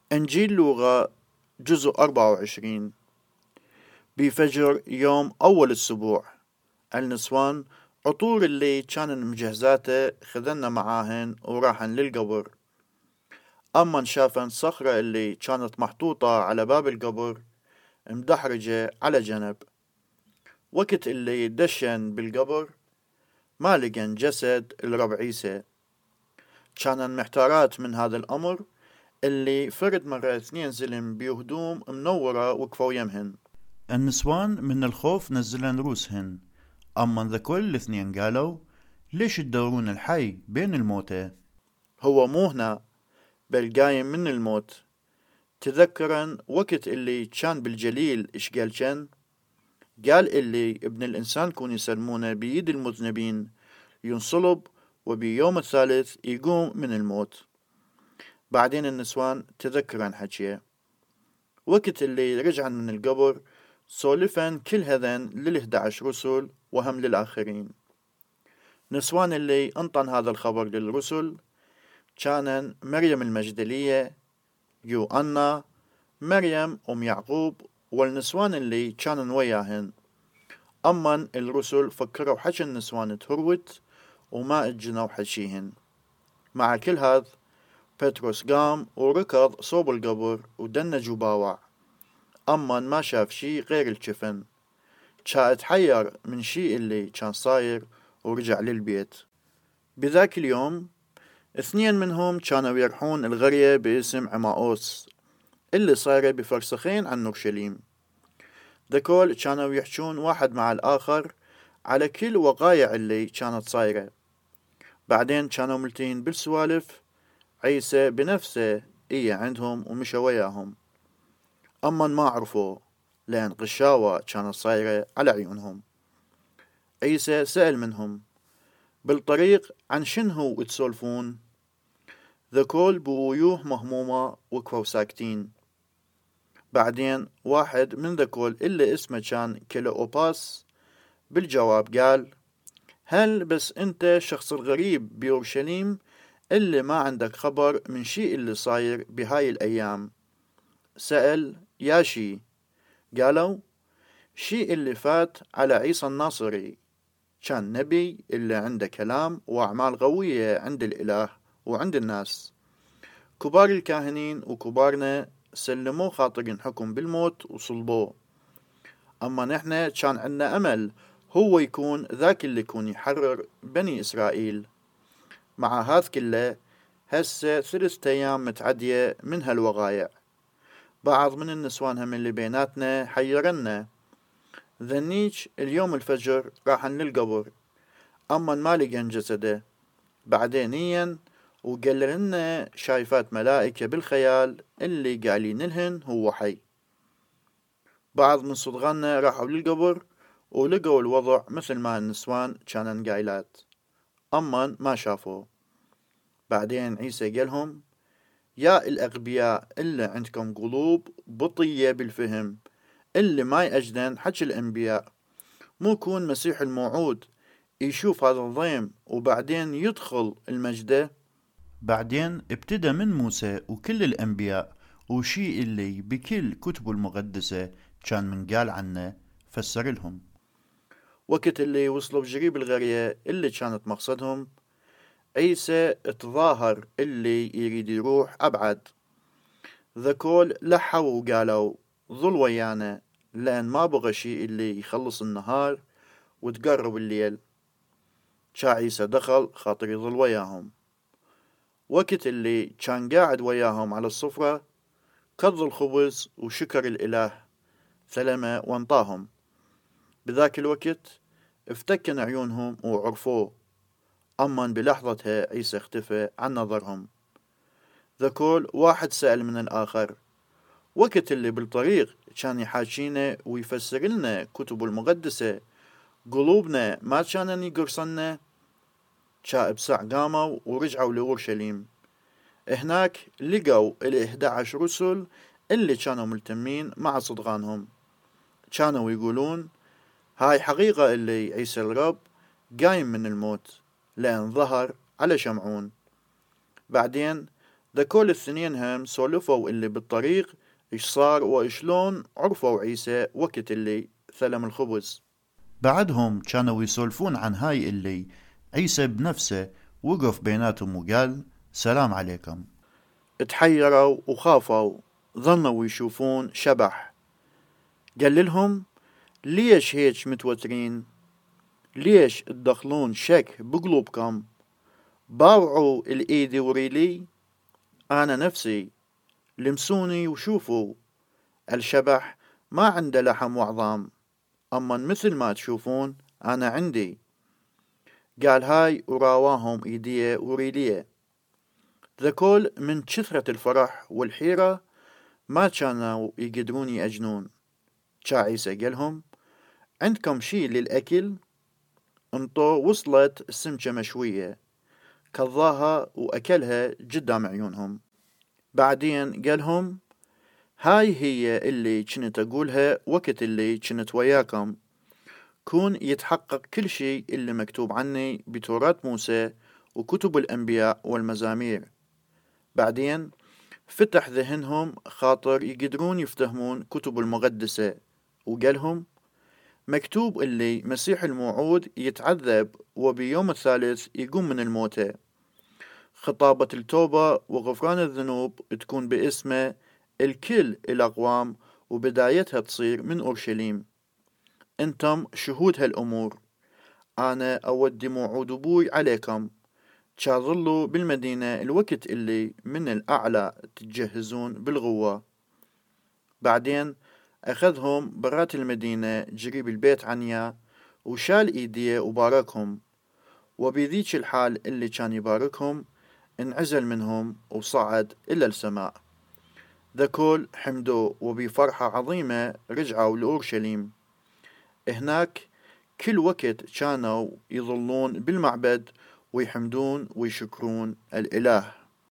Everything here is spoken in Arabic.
إنجيل لوقا جزء 24. بفجر يوم أول الأسبوع النسوان عطور اللي كانن مجهزاته خذنا معاهن وراحن للقبر. أما شافن صخرة اللي كانت محطوطة على باب القبر مدحرجة على جنب. وقت اللي دشن بالقبر ما لقن جسد الرب عيسى. كانن محتارات من هذا الأمر اللي فرد مرة اثنين زلم بهدوم منورة وقفوا يمهن. النسوان من الخوف نزلن روسهن، أما ذكول الاثنين قالوا ليش تدورون الحي بين الموتى؟ هو مو هنا بل قايم من الموت. تذكرن وقت اللي كان بالجليل إيش قال كان؟ قال اللي ابن الإنسان كون يسلمونه بيد المذنبين ينصلب وبيوم الثالث يقوم من الموت. بعدين النسوان تذكرن حكيه وقت اللي رجعن من القبر سولفن كل هذن لل11 رسل وهم للآخرين. نسوان اللي انطن هذا الخبر للرسل كانن مريم المجدلية، يوأنا، مريم أم يعقوب، والنسوان اللي كانن وياهن. أما الرسل فكروا حكي النسوان تهروت وما اجنوا حكيهن. مع كل هذا بطرس قام وركض صوب القبر ودنج وباوع، أما ما شاف شي غير الجفن. كان اتحير من شي اللي كان صاير ورجع للبيت. بذاك اليوم اثنين منهم كانوا يرحون الغرية باسم عماؤوس اللي صايرة بفرسخين عن اورشليم. ذكول كانوا يحجون واحد مع الآخر على كل وقايع اللي كانت صايرة. بعدين كانوا ملتين بالسوالف. عيسى بنفسه عندهم ومشى وياهم، أما ما عرفوا لأن غشاوة كانت صايرة على عيونهم. عيسى سأل منهم بالطريق عن شنو تسولفون؟ ذكول بويوه مهمومة وقفوا ساكتين. بعدين واحد من ذكول اللي اسمه كان كليوباس بالجواب قال هل بس انت شخص الغريب بيورشليم اللي ما عندك خبر من شيء اللي صاير بهاي الأيام؟ سأل يا شي. قالوا شيء اللي فات على عيسى الناصري، كان نبي اللي عنده كلام وأعمال قوية عند الإله وعند الناس. كبار الكاهنين وكبارنا سلموه خاطر حكم بالموت وصلبوه. أما نحن كان عندنا أمل هو يكون ذاك اللي يكون يحرر بني إسرائيل. مع هذا كله هسه 3 أيام متعدية من هالوغايع. بعض من النسوان هم اللي بيناتنا حيرنا. ذنيج اليوم الفجر راحن للقبر، أما ما لقن جسده. بعدينيا وقال لنا شايفات ملائكة بالخيال اللي قالين لهن هو حي. بعض من صدغنا راحوا للقبر ولقوا الوضع مثل ما النسوان كانن قايلات، أما ما شافوه. بعدين عيسى قالهم يا الأغبياء اللي عندكم قلوب بطية بالفهم اللي ما يأجدن حكي الأنبياء. مو يكون مسيح الموعود يشوف هذا الضيم وبعدين يدخل المجده؟ بعدين ابتدى من موسى وكل الأنبياء وشي اللي بكل كتب المقدسة كان من قال عنه فسر لهم. وقت اللي وصلوا بجريب الغرية اللي كانت مقصدهم، عيسى تظاهر اللي يريد يروح أبعد. ذكول لحوا وقالوا ظل ويانا لأن ما بغى شي اللي يخلص النهار وتقرب الليل. شا عيسى دخل خاطر يظل وياهم. وقت اللي كان قاعد وياهم على الصفرة كض الخبز وشكر الإله ثلمه وانطاهم. بذاك الوقت افتكن عيونهم وعرفوه، أما بلحظتها عيسى اختفى عن نظرهم. ذكول واحد سأل من الآخر وقت اللي بالطريق كان يحاكينا ويفسر لنا كتب المقدسة قلوبنا ما كانن يقرصنا؟ شا بسع قاموا ورجعوا لأورشليم. هناك لقوا 11 رسل اللي كانوا ملتمين مع صدغانهم. كانوا يقولون هاي حقيقة اللي عيسى الرب قايم من الموت لأن ظهر على شمعون. بعدين ذا كل الثنين هم سولفوا اللي بالطريق إيش صار وإشلون عرفوا عيسى وقت اللي ثلم الخبز. بعدهم كانوا يسولفون عن هاي اللي عيسى بنفسه وقف بيناتهم وقال سلام عليكم. تحيروا وخافوا، ظنوا يشوفون شبح. قال لهم ليش هيك متوترين؟ ليش تدخلون شك بقلوبكم؟ باوعوا الإيدي وريلي، أنا نفسي، لمسوني وشوفوا. الشبح ما عنده لحم وعظام، أما مثل ما تشوفون أنا عندي. قال هاي وراواهم إيديه وريليه. ذكول من كثرة الفرح والحيرة ما كانوا يقدرون يأجنون. عيسى قالهم عندكم شي للأكل؟ انطو وصلت سمكة مشوية، كضاها وأكلها قدام عيونهم. بعدين قالهم هاي هي اللي كنت أقولها وقت اللي كنت وياكم، كون يتحقق كل شيء اللي مكتوب عني بتوراة موسى وكتب الأنبياء والمزامير. بعدين فتح ذهنهم خاطر يقدرون يفتهمون كتب المقدسة، وقالهم مكتوب اللي مسيح الموعود يتعذب وبيوم الثالث يقوم من الموتى. خطابة التوبة وغفران الذنوب تكون باسمه الكل الأقوام، وبدايتها تصير من أورشليم. انتم شهود هالأمور. أنا أودي موعود أبوي عليكم، تشاظلوا بالمدينة الوقت اللي من الأعلى تتجهزون بالغوة. بعدين أخذهم برات المدينة جريب البيت عنيا، وشال إيديه وباركهم. وبذيك الحال اللي كان يباركهم انعزل منهم وصعد إلى السماء. ذكول حمدوا وبفرحة عظيمة رجعوا لأورشليم. هناك كل وقت كانوا يظلون بالمعبد ويحمدون ويشكرون الإله.